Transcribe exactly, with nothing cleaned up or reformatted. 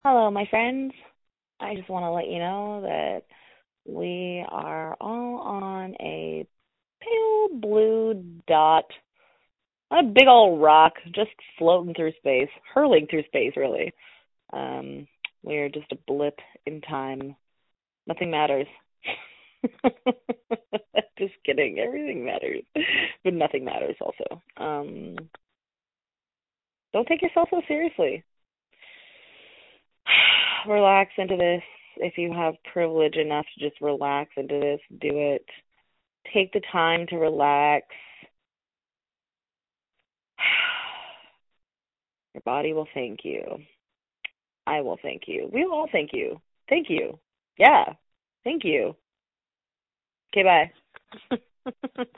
Hello, my friends. I just want to let you know that we are all on a pale blue dot on a big old rock just floating through space, hurling through space, really. Um, we're just a blip in time. Nothing matters. Just kidding. Everything matters, but nothing matters also. Um, don't take yourself so seriously. Relax into this. If you have privilege enough to just relax into this, do it. Take the time to relax. Your body will thank you. I will thank you. We will all thank you. Thank you. Yeah. Thank you. Okay, bye.